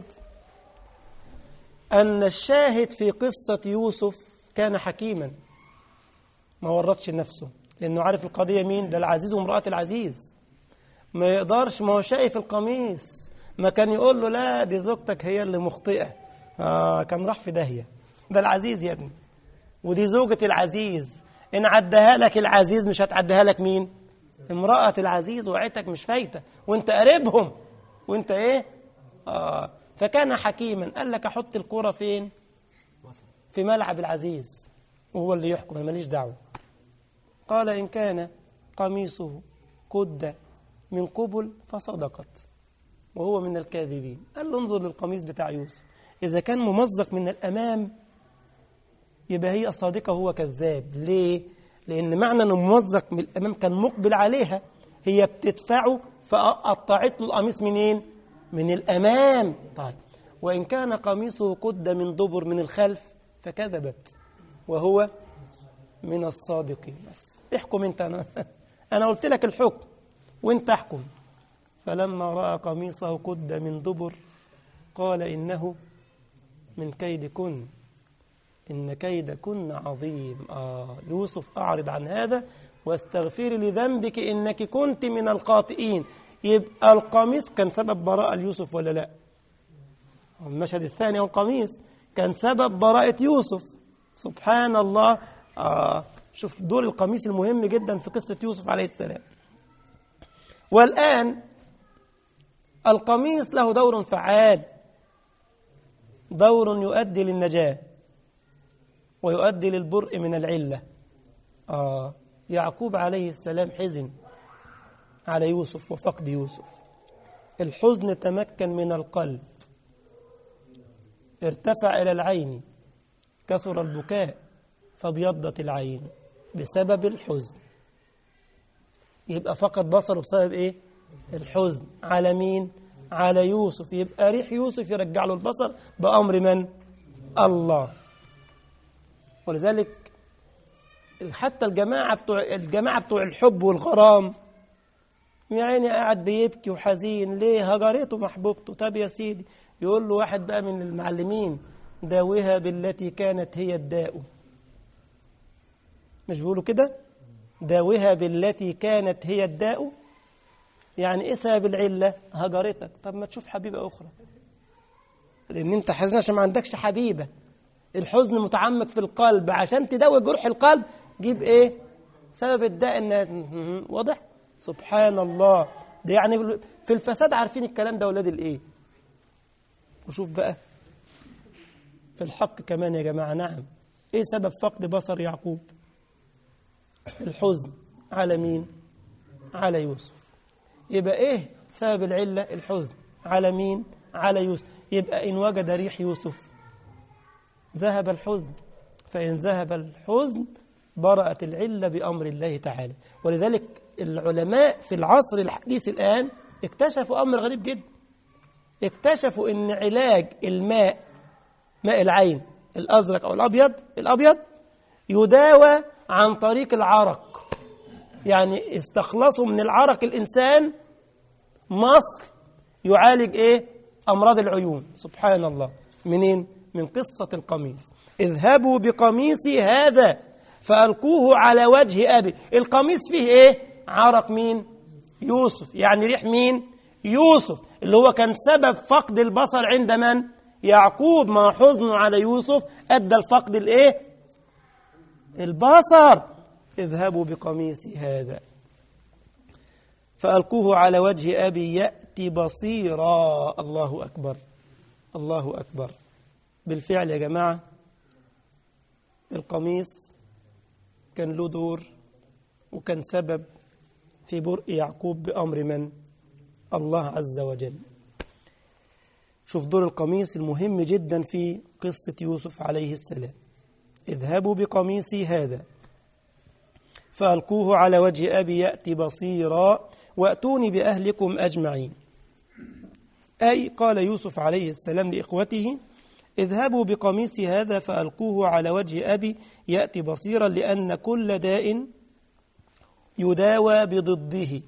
أن الشاهد في قصة يوسف كان حكيما، ما ورطش نفسه، لأنه عارف القضية مين ده، العزيز وامرأة العزيز. ما يقدرش، ما هو شايف القميص، ما كان يقول له لا دي زوجتك هي اللي مخطئة، كان راح في داهية. ده العزيز يا ابني، ودي زوجة العزيز. إن عدها لك العزيز مش هتعدها لك مين؟ امرأة العزيز. وعيتك مش فايتة وانت قريبهم وانت ايه؟ فكان حكيما. قال لك احط الكرة فين؟ في ملعب العزيز، وهو اللي يحكم، ماليش دعوة. قال إن كان قميصه قد من قبل فصدقت وهو من الكاذبين. قال له انظر للقميص بتاع يوسف، إذا كان ممزق من الأمام يبقى هي الصادقة وهو كذاب. ليه؟ لأن معنى أنه ممزق من الأمام كان مقبل عليها، هي بتدفعه فقطعت له القميص منين؟ من الأمام. طيب، وإن كان قميصه قد من دبر من الخلف فكذبت وهو من الصادقين. بس احكم انت، أنا قلت لك الحكم وانت احكم. فلما رأى قميصه قد من دبر قال إنه من كيدكن إن كيدكن عظيم. يوسف أعرض عن هذا واستغفري لذنبك إنك كنت من الخاطئين. يبقى القميص كان سبب براءة ليوسف ولا لا؟ المشهد الثاني القميص كان سبب براءة يوسف. سبحان الله. شوف دور القميص المهم جدا في قصة يوسف عليه السلام. والآن القميص له دور فعال، دور يؤدي للنجاة ويؤدي للبرء من العلة. يعقوب عليه السلام حزن على يوسف وفقد يوسف. الحزن تمكن من القلب، ارتفع إلى العين، كثر البكاء فابيضت العين بسبب الحزن. يبقى فقد بصره بسبب ايه؟ الحزن. على مين؟ على يوسف. يبقى ريح يوسف يرجع له البصر بأمر من؟ الله. ولذلك حتى الجماعة بتوع الحب والغرام يا عيني قاعد بيبكي وحزين ليه؟ هجرته محبوبته. طب يا سيدي، يقول له واحد بقى من المعلمين داوها بالتي كانت هي الداء. مش بيقولوا كده؟ داوها بالتي كانت هي الداء. يعني ايه سبب العلة؟ هجرتك. طب ما تشوف حبيبة أخرى، لأن انت حزن عشان ما عندكش حبيبة. الحزن متعمق في القلب، عشان تداوي جرح القلب جيب ايه؟ سبب الداء. ان واضح؟ سبحان الله. ده يعني في الفساد عارفين الكلام ده ولاد الايه. وشوف بقى في الحق كمان يا جماعة. نعم، ايه سبب فقد بصر يعقوب؟ الحزن. على مين؟ على يوسف. يبقى ايه سبب العلة؟ الحزن. على مين؟ على يوسف. يبقى إن وجد ريح يوسف ذهب الحزن، فإن ذهب الحزن برأت العلة بأمر الله تعالى. ولذلك العلماء في العصر الحديث الآن اكتشفوا أمر غريب جدا. اكتشفوا أن علاج الماء، ماء العين الأزرق أو الأبيض يداوى عن طريق العرق. يعني استخلصوا من العرق الإنسان مصل يعالج إيه؟ أمراض العيون. سبحان الله. منين؟ من قصة القميص. اذهبوا بقميصي هذا فألقوه على وجه أبي. القميص فيه إيه؟ عرق مين؟ يوسف. يعني ريح مين؟ يوسف، اللي هو كان سبب فقد البصر عند من؟ يعقوب. ما حزنه على يوسف أدى الفقد الإيه؟ البصر. اذهبوا بقميصي هذا فألقوه على وجه أبي يأتي بصيرا. الله أكبر الله أكبر. بالفعل يا جماعة القميص كان له دور وكان سبب في برء يعقوب بأمر من؟ الله عز وجل. شوف دور القميص المهم جدا في قصة يوسف عليه السلام. اذهبوا بقميصي هذا فألقوه على وجه أبي يأتي بصيرا وأتوني بأهلكم أجمعين. أي قال يوسف عليه السلام لإخوته اذهبوا بقميصي هذا فألقوه على وجه أبي يأتي بصيرا، لأن كل داء يداوى بضده.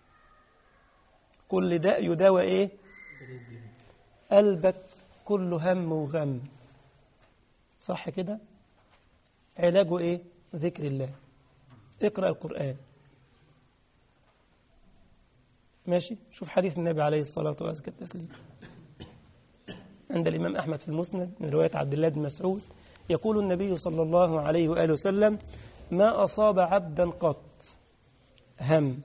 كل داء يداوى إيه؟ قلبك كله هم وغم، صح كده؟ علاجه إيه؟ ذكر الله. اقرأ القرآن. ماشي؟ شوف حديث النبي عليه الصلاة والسلام عند الإمام أحمد في المسند من رواية عبد الله بن مسعود يقول النبي صلى الله عليه وآله وسلم ما أصاب عبدا قط هم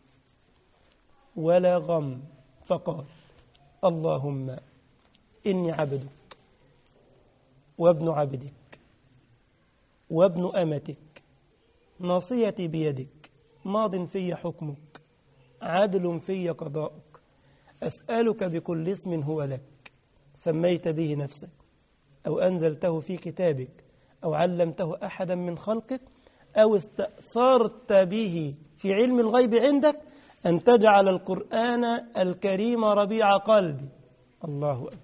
ولا غم فقال اللهم إني عبدك وابن عبدك وابن أمتك ناصيتي بيدك ماض في حكمك عدل في قضاؤك أسألك بكل اسم هو لك سميت به نفسك أو أنزلته في كتابك أو علمته أحدا من خلقك أو استأثرت به في علم الغيب عندك أن تجعل القرآن الكريم ربيع قلبي الله أكبر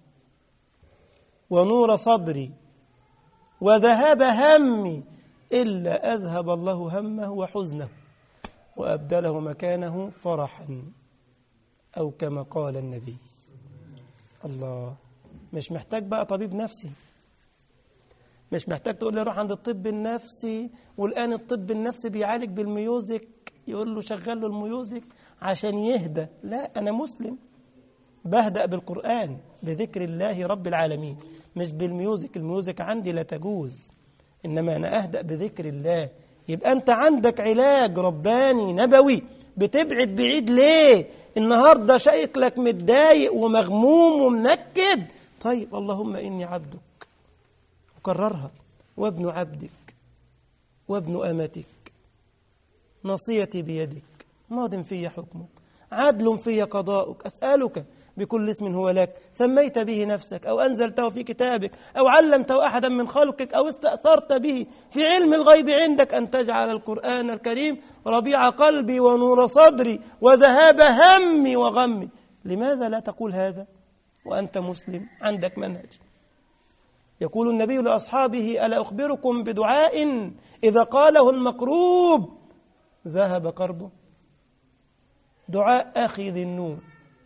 ونور صدري وذهاب همي إلا أذهب الله همه وحزنه وأبدله مكانه فرحا أو كما قال النبي. الله، مش محتاج بقى طبيب نفسي، مش محتاج تقول لي روح عند الطب النفسي والآن الطب النفسي بيعالج بالميوزك، يقول له شغل له الميوزك عشان يهدى. لا، أنا مسلم بهدأ بالقرآن بذكر الله رب العالمين مش بالميوزك. الميوزك عندي لا تجوز، إنما أنا أهدأ بذكر الله. يبقى أنت عندك علاج رباني نبوي، بتبعد بعيد ليه؟ النهاردة شكلك متضايق ومغموم ومنكد. طيب اللهم إني عبدك، وكررها، وابن عبدك وابن أمتك ناصيتي بيدك ماض في حكمك عدل في قضاؤك أسألك بكل اسم هو لك سميت به نفسك أو أنزلته في كتابك أو علمته أحدا من خلقك أو استأثرت به في علم الغيب عندك أن تجعل القرآن الكريم ربيع قلبي ونور صدري وذهاب همي وغمي. لماذا لا تقول هذا وأنت مسلم عندك منهج؟ يقول النبي لأصحابه ألا أخبركم بدعاء إذا قاله المكروب ذهب كربه؟ دعاء أخي ذي النون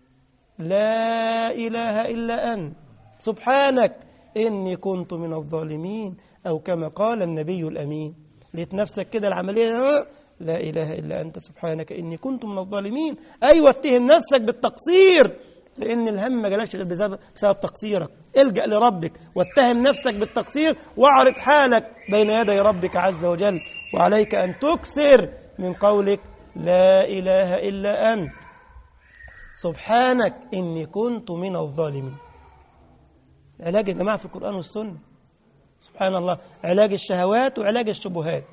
لا إله إلا أنت سبحانك إني كنت من الظالمين، أو كما قال النبي الأمين. لقيت نفسك كده العملية لا إله إلا أنت سبحانك إني كنت من الظالمين. أيوة، اتهم نفسك بالتقصير، لأن الهم ما جالكش غير بسبب تقصيرك. الجأ لربك واتهم نفسك بالتقصير واعرض حالك بين يدي ربك عز وجل. وعليك أن تكثر من قولك لا إله إلا أنت سبحانك إني كنت من الظالمين. علاج يا جماعة في القرآن والسنة سبحان الله، علاج الشهوات وعلاج الشبهات،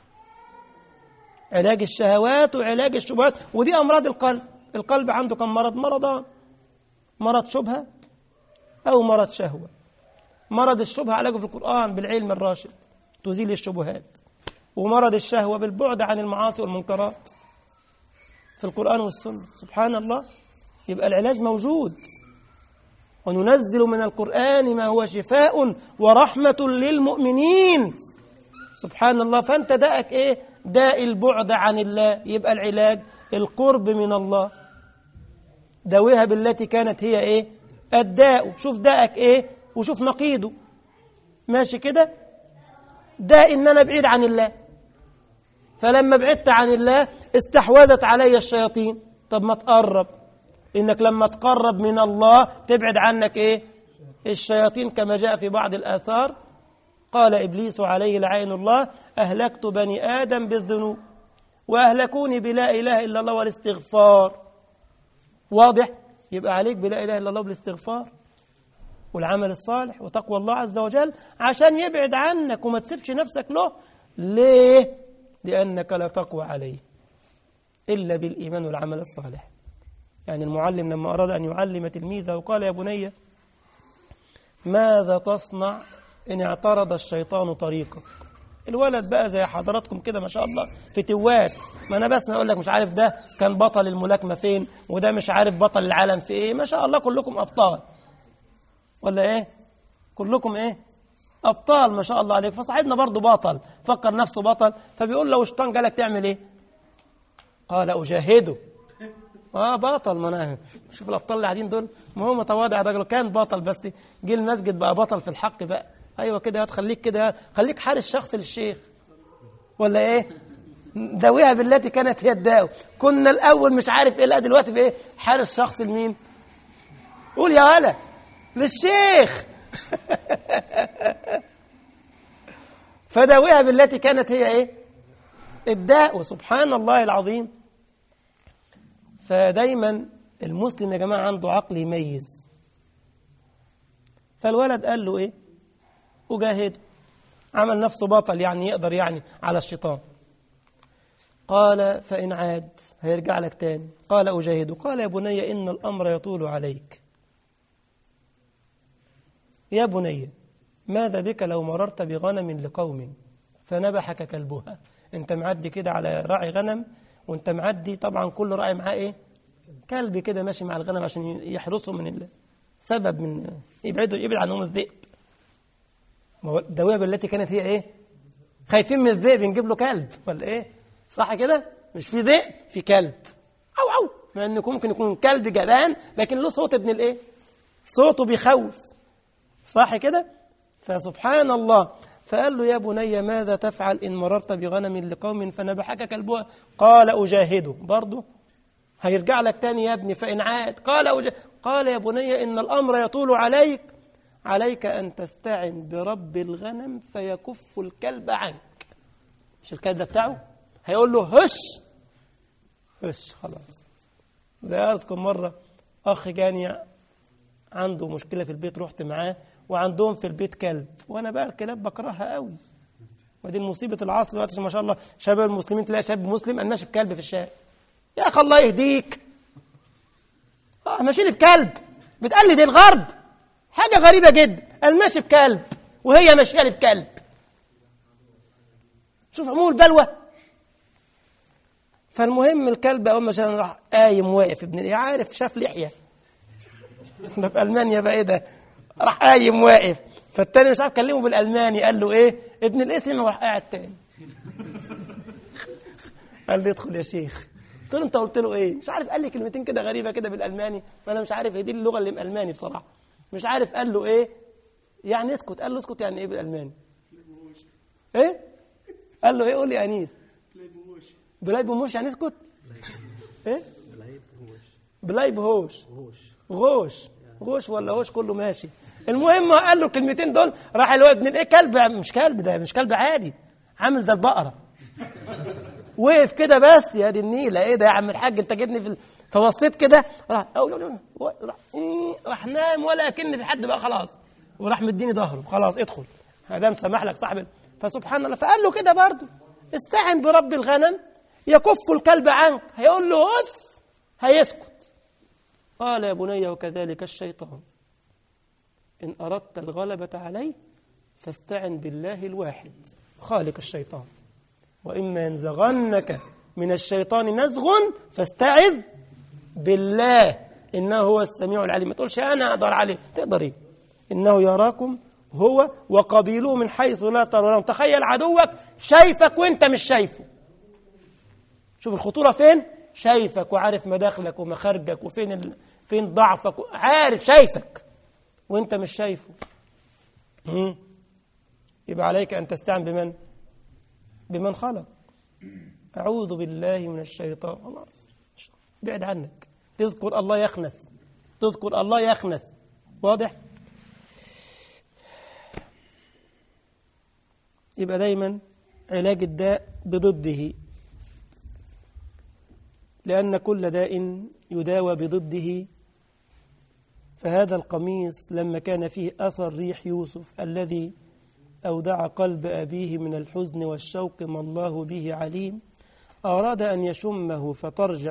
علاج الشهوات وعلاج الشبهات. ودي أمراض القلب. القلب عنده كم مرض؟ مرضان، مرض شبهة أو مرض شهوة. مرض الشبهة علاجه في القرآن بالعلم الراشد تزيل الشبهات، ومرض الشهوة بالبعد عن المعاصي والمنكرات في القرآن والسنة. سبحان الله، يبقى العلاج موجود. وننزل من القرآن ما هو شفاء ورحمة للمؤمنين. سبحان الله. فأنت داءك إيه؟ داء البعد عن الله. يبقى العلاج القرب من الله. داويها بالتي كانت هي إيه؟ الداء. شوف داءك إيه وشوف نقيضه. ماشي كده؟ داء إن أنا بعيد عن الله، فلما بعدت عن الله استحوذت علي الشياطين. طب ما تقرب، إنك لما تقرب من الله تبعد عنك إيه؟ الشياطين، كما جاء في بعض الآثار قال إبليس عليه لعين الله أهلكت بني آدم بالذنوب وأهلكوني بلا إله إلا الله والاستغفار. واضح؟ يبقى عليك بلا إله إلا الله بالاستغفار والعمل الصالح وتقوى الله عز وجل عشان يبعد عنك وما تسيبش نفسك له. ليه؟ لأنك لا تقوى عليه إلا بالإيمان والعمل الصالح. يعني المعلم لما أراد أن يعلم تلميذه وقال يا بني ماذا تصنع إن اعترض الشيطان طريقك؟ الولد بقى زي حضراتكم كده ما شاء الله فتوات، ما أنا بس ما أقول لك مش عارف ده كان بطل الملاكمة فين وده مش عارف بطل العالم في إيه. ما شاء الله كلكم أبطال ولا إيه؟ كلكم إيه؟ أبطال ما شاء الله عليك. فصاحبنا برضو بطل فكر نفسه بطل، فبيقول له الشيطان جالك تعمل إيه؟ قال أجاهده. بطل. ما أنا شوف الأبطال اللي قاعدين دول، ما هو متواضع ده كان بطل بس جه المسجد بقى بطل في الحق بقى. أيوة كده تخليك كده، خليك حارس شخص للشيخ ولا إيه؟ داويها بالتي كانت هي الداو. كنا الأول مش عارف إيه، لا دلوقتي بإيه؟ حارس شخص لمين؟ قول يا ولا للشيخ. فداويها بالتي كانت هي إيه؟ الداء. وسبحان الله العظيم. فدايما المسلم يا جماعة عنده عقل يميز. فالولد قال له إيه؟ أجاهده. عمل نفسه بطل يعني يقدر يعني على الشيطان. قال فإن عاد هيرجع لك تاني. قال أجاهده. قال يا بني إن الأمر يطول عليك. يا بني ماذا بك لو مررت بغنم لقوم فنبحك كلبها؟ انت معدي كده على راعي غنم وانت معدي، طبعا كل راعي معاه ايه؟ كلب كده ماشي مع الغنم عشان يحرسهم من سبب من يبعد عنهم الذئب. دوابة التي كانت هي ايه؟ خايفين من الذئب نجيب له كلب ولا ايه؟ صح كده؟ مش في ذئب في كلب. او مع انه ممكن يكون كلب جبان لكن له صوت ابن الايه؟ صوته بيخوف. صح كده؟ فسبحان الله. فقال له يا بني ماذا تفعل إن مررت بغنم لقوم فنبحك كلبها؟ قال أجاهده. برضه هيرجع لك تاني يا ابني. فإن عاد قال يا بني إن الأمر يطول عليك أن تستعن برب الغنم فيكف الكلب عنك. مش الكلب بتاعه هيقول له هش خلاص. زي أذكر مرة أخ جاني عنده مشكلة في البيت، رحت معاه وعندهم في البيت كلب، وانا بقى الكلاب بكرهها قوي. ودي مصيبه العصر دلوقتي ما شاء الله. شباب المسلمين تلاقي شاب مسلم ماشي بكلب في الشارع. يا اخي الله يهديك، ماشي لي بكلب، بتقلد الغرب. حاجه غريبه جدا، الماشي بكلب وهي ماشيه لي بكلب. شوف عموم البلوى. فالمهم الكلب اول ما شاف راح قايم واقف ابن عارف شاف لحيه. احنا في المانيا بقى ايه ده؟ راح قايم واقف. فالتاني مش عارف كلمه بالالماني، قال له ايه؟ ابن الاسم. وراح قاعد تاني. قال لي ادخل يا شيخ. قلت له انت قلت له ايه؟ مش عارف، قال لي كلمتين كده غريبه كده بالالماني، وانا مش عارف هي دي اللغه اللي بالالماني بصراحه. مش عارف قال له ايه؟ يعني اسكت. قال له اسكت يعني ايه بالالماني؟ ايه؟ قال له ايه؟ قول لي يا انيس. بلايب هوش يعني اسكت؟ ايه؟ بلايب هوش. غوش ولا هوش كله ماشي. المهم قال له الكلمتين دول، راح الواد ابن الايه كلب، مش كلب ده، مش كلب عادي، عامل زي البقره. وقف كده بس يا دي النيله، ايه ده يا عم الحاج انت جبني فبصيت كده، راح نام ولا كن في حد بقى خلاص، وراح مديني ظهره. خلاص ادخل هذا مسمح لك صاحب. فسبحان الله. فقال له كده برضه استعن برب الغنم يكف الكلب عنك. هيقول له هس هيسكت. قال يا بني وكذلك الشيطان إن أردت الغلبة عليه فاستعن بالله الواحد خالق الشيطان، وإما ينزغنك من الشيطان نزغ فاستعذ بالله إنه هو السميع العليم. ما تقولش أنا أقدر عليه. تقدر إيه؟ إنه يراكم هو وقبيله من حيث لا ترونهم. تخيل عدوك شايفك وإنت مش شايفه. شوف الخطورة فين؟ شايفك وعارف مداخلك ومخارجك فين ضعفك، عارف شايفك وانت مش شايفه. يبقى عليك أن تستعن بمن خلق. أعوذ بالله من الشيطان. خلاص بعد عنك. تذكر الله يخنس. واضح؟ يبقى دايما علاج الداء بضده، لأن كل داء يداوى بضده. فهذا القميص لما كان فيه أثر ريح يوسف الذي أودع قلب أبيه من الحزن والشوق ما الله به عليم، أراد أن يشمه فترجع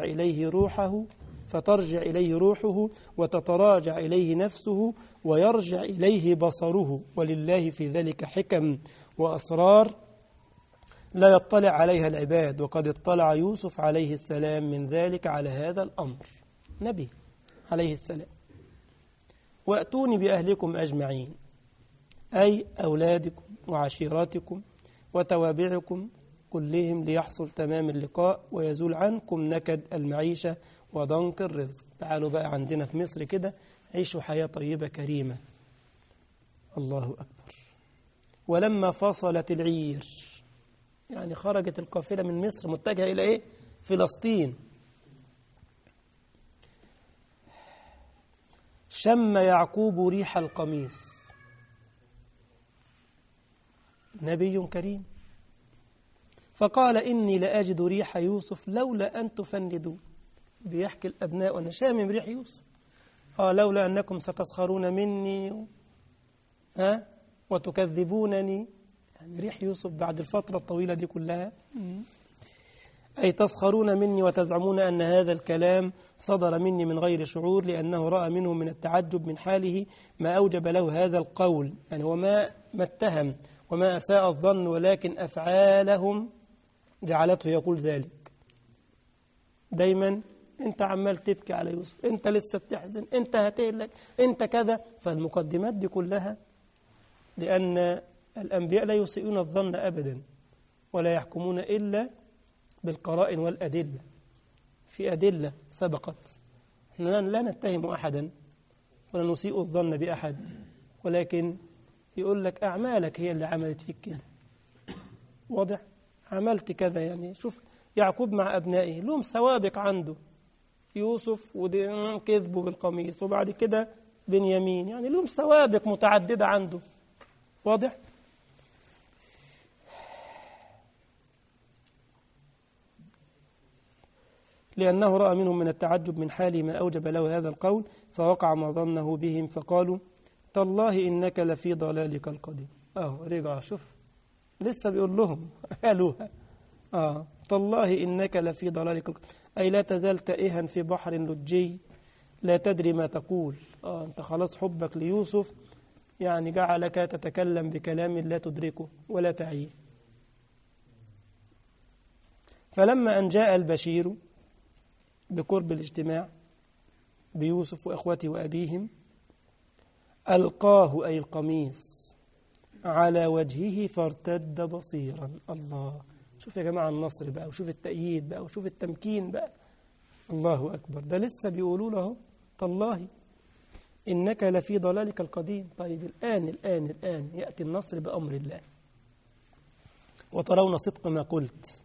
إليه روحه وتتراجع إليه نفسه ويرجع إليه بصره، ولله في ذلك حكم وأسرار لا يطلع عليها العباد، وقد اطلع يوسف عليه السلام من ذلك على هذا الأمر نبي عليه السلام. وأتوني بأهلكم أجمعين، أي أولادكم وعشيراتكم وتوابعكم كلهم، ليحصل تمام اللقاء ويزول عنكم نكد المعيشة وضنك الرزق. تعالوا بقى عندنا في مصر كده عيشوا حياة طيبة كريمة. الله أكبر. ولما فصلت العير، يعني خرجت القافلة من مصر متجهة إلى إيه؟ فلسطين. شم يعقوب ريح القميص، نبي كريم، فقال إني لأجد ريح يوسف لولا أن تفندون. بيحكي الأبناء وأنا شامم ريح يوسف. لولا أنكم ستسخرون مني وتكذبونني، يعني ريح يوسف بعد الفترة الطويلة دي كلها، أي تسخرون مني وتزعمون أن هذا الكلام صدر مني من غير شعور، لأنه رأى منه من التعجب من حاله ما أوجب له هذا القول، يعني وما اتهم وما أساء الظن، ولكن أفعالهم جعلته يقول ذلك. دايما أنت عمال تبكي على يوسف، أنت لسه بتحزن، أنت هتهلك، أنت كذا. فالمقدمات دي كلها لأن الأنبياء لا يسيئون الظن أبدا، ولا يحكمون إلا بالقرائن والأدلة. في أدلة سبقت، احنا لا نتهم أحدا ولا نسيء الظن بأحد، ولكن يقول لك أعمالك هي اللي عملت فيك كده. واضح؟ عملت كذا. يعني شوف يعقوب مع أبنائه لهم سوابق عنده، يوسف وكذبوا بالقميص، وبعد كده بنيامين، يعني لهم سوابق متعددة عنده. واضح؟ لأنه رأى منهم من التعجب من حاله ما أوجب له هذا القول، فوقع ما ظنه بهم، فقالوا تالله إنك لفي ضلالك القديم. رجع شوف لسه بيقول لهم قالوها. تالله إنك لفي ضلالك القديم، أي لا تزال تائها في بحر لجي لا تدري ما تقول. أنت خلاص حبك ليوسف يعني جعلك تتكلم بكلام لا تدركه ولا تعيه. فلما أن جاء البشير بقرب الاجتماع بيوسف وإخوته وأبيهم، ألقاه أي القميص على وجهه فارتد بصيرا. الله، شوف يا جماعة النصر بقى، وشوف التأييد بقى، وشوف التمكين بقى. الله أكبر. ده لسه بيقولوا له تالله إنك لفي ضلالك القديم. طيب الآن يأتي النصر بأمر الله، وترون صدق ما قلت.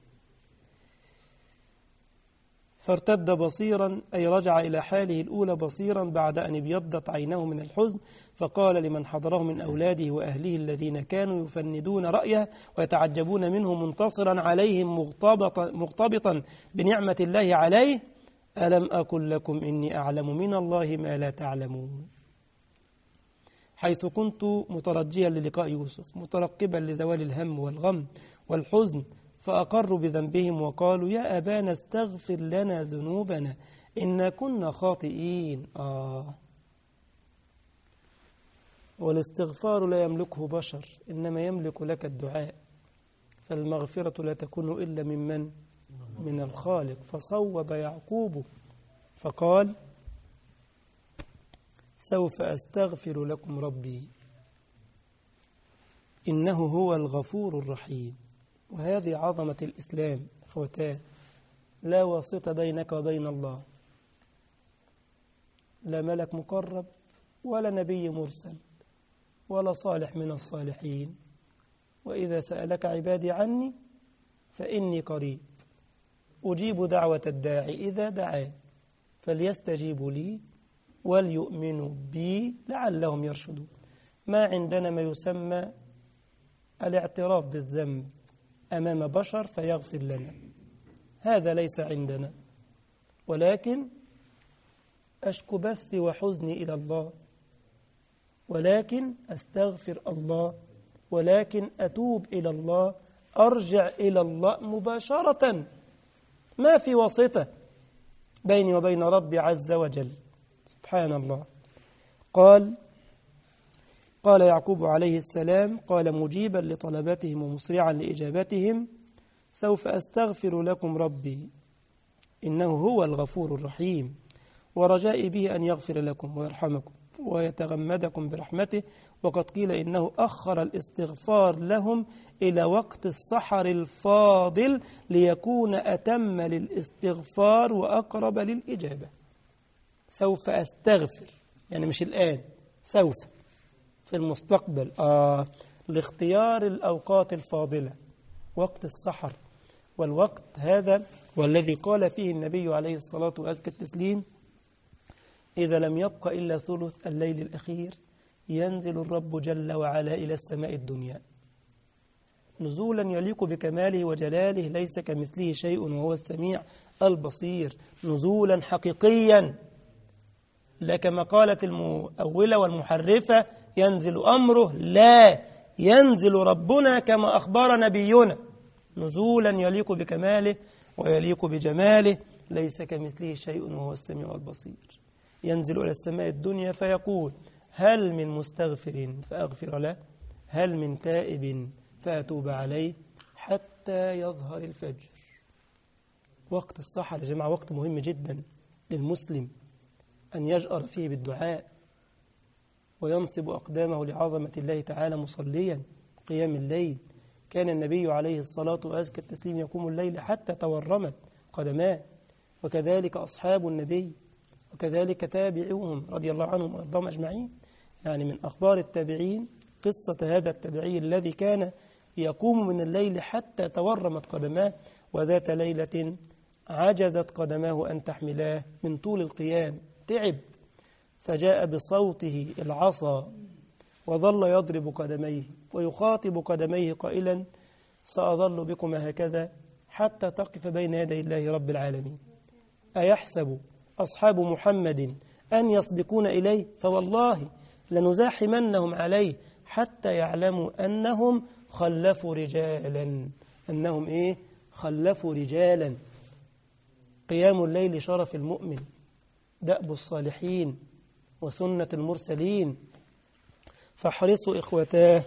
فارتد بصيرا أي رجع إلى حاله الأولى بصيرا بعد أن ابيضت عينه من الحزن، فقال لمن حضره من أولاده وأهله الذين كانوا يفندون رأيه ويتعجبون منه منتصرا عليهم مغتبطا بنعمة الله عليه، ألم أقل لكم إني أعلم من الله ما لا تعلمون. حيث كنت مترجيا للقاء يوسف مترقبا لزوال الهم والغم والحزن، فأقروا بذنبهم وقالوا يا أبانا استغفر لنا ذنوبنا إنا كنا خاطئين. والاستغفار لا يملكه بشر، إنما يملك لك الدعاء، فالمغفرة لا تكون إلا من الخالق. فصوب يعقوب فقال سوف أستغفر لكم ربي إنه هو الغفور الرحيم. وهذه عظمة الإسلام أخوتان، لا واسطة بينك وبين الله، لا ملك مقرب ولا نبي مرسل ولا صالح من الصالحين. وإذا سألك عبادي عني فإني قريب أجيب دعوة الداعي إذا دعان فليستجيبوا لي وليؤمنوا بي لعلهم يرشدون. ما عندنا ما يسمى الاعتراف بالذنب أمام بشر فيغفر لنا، هذا ليس عندنا، ولكن أشكو بثي وحزني إلى الله، ولكن أستغفر الله، ولكن أتوب إلى الله، أرجع إلى الله مباشرة، ما في واسطة بيني وبين ربي عز وجل. سبحان الله. قال يعقوب عليه السلام قال مجيبا لطلباتهم ومسرعا لإجابتهم: سوف أستغفر لكم ربي إنه هو الغفور الرحيم، ورجائي به أن يغفر لكم ويرحمكم ويتغمدكم برحمته. وقد قيل إنه أخر الاستغفار لهم إلى وقت السحر الفاضل ليكون أتم للاستغفار وأقرب للإجابة. سوف أستغفر يعني مش الآن، سوف في المستقبل، لاختيار الأوقات الفاضلة، وقت السحر. والوقت هذا والذي قال فيه النبي عليه الصلاة وأزكى التسليم: إذا لم يبق إلا ثلث الليل الأخير ينزل الرب جل وعلا إلى السماء الدنيا نزولا يليق بكماله وجلاله، ليس كمثله شيء وهو السميع البصير، نزولا حقيقيا، لا كما قالت المؤولة والمحرفة ينزل أمره، لا، ينزل ربنا كما أخبر نبينا نزولا يليق بكماله ويليق بجماله، ليس كمثله شيء وهو السميع البصير. ينزل إلى السماء الدنيا فيقول: هل من مستغفر فأغفر له، هل من تائب فأتوب عليه، حتى يظهر الفجر. وقت السحر يا جماعة وقت مهم جدا للمسلم أن يجأر فيه بالدعاء وينصب أقدامه لعظمة الله تعالى مصليا قيام الليل. كان النبي عليه الصلاة وأزكى التسليم يقوم الليل حتى تورمت قدماه، وكذلك أصحاب النبي، وكذلك تابعوهم رضي الله عنهم وأرضاهم أجمعين. يعني من أخبار التابعين قصة هذا التابعي الذي كان يقوم من الليل حتى تورمت قدماه، وذات ليلة عجزت قدماه أن تحملاه من طول القيام، تعب، فجاء بصوته العصا وظل يضرب قدميه ويخاطب قدميه قائلا: سأظل بكم هكذا حتى تقف بين يدي الله رب العالمين. أيحسب أصحاب محمد أن يسبقون إليه؟ فوالله لنزاحمنهم عليه حتى يعلموا أنهم خلفوا رجالا. أنهم إيه؟ خلفوا رجالا. قيام الليل شرف المؤمن، دأب الصالحين وسنة المرسلين. فاحرصوا إخوتاه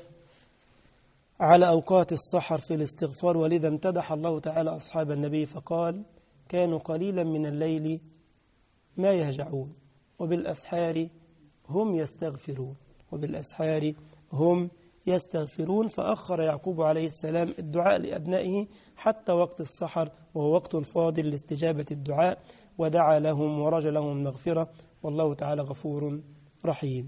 على أوقات السحر في الاستغفار. ولذا امتدح الله تعالى أصحاب النبي فقال: كانوا قليلا من الليل ما يهجعون وبالأسحار هم يستغفرون، وبالأسحار هم يستغفرون. فأخر يعقوب عليه السلام الدعاء لأبنائه حتى وقت السحر، وهو وقت فاضل لاستجابة الدعاء، ودعا لهم ورجى لهم المغفرة، والله تعالى غفور رحيم.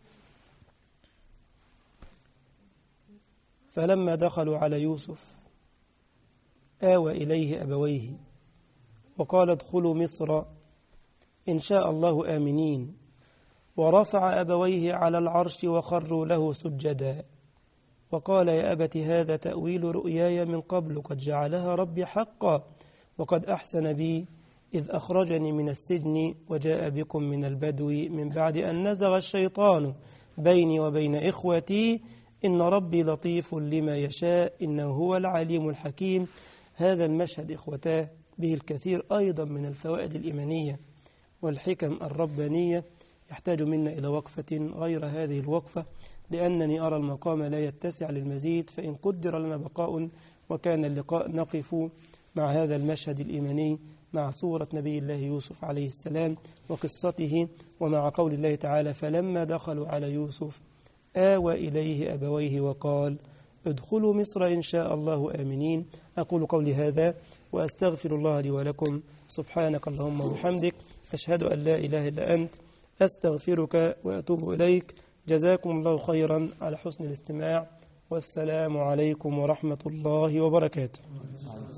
فلما دخلوا على يوسف آوى إليه أبويه وقال: ادخلوا مصر إن شاء الله آمنين. ورفع أبويه على العرش وخروا له سجدا، وقال: يا أبت هذا تأويل رؤياي من قبل قد جعلها ربي حقا، وقد أحسن بي إذ أخرجني من السجن وجاء بكم من البدو من بعد أن نزغ الشيطان بيني وبين إخوتي إن ربي لطيف لما يشاء إنه هو العليم الحكيم. هذا المشهد إخوتاه به الكثير أيضا من الفوائد الإيمانية والحكم الربانية، يحتاج منا إلى وقفة غير هذه الوقفة، لأنني أرى المقام لا يتسع للمزيد، فإن قدر لنا بقاء وكان اللقاء نقف مع هذا المشهد الإيماني، مع صورة نبي الله يوسف عليه السلام وقصته، ومع قول الله تعالى: فلما دخلوا على يوسف آوى إليه أبويه وقال: ادخلوا مصر إن شاء الله آمنين. أقول قولي هذا وأستغفر الله لي ولكم. سبحانك اللهم وبحمدك، أشهد أن لا إله إلا أنت، أستغفرك وأتوب إليك. جزاكم الله خيرا على حسن الاستماع، والسلام عليكم ورحمة الله وبركاته.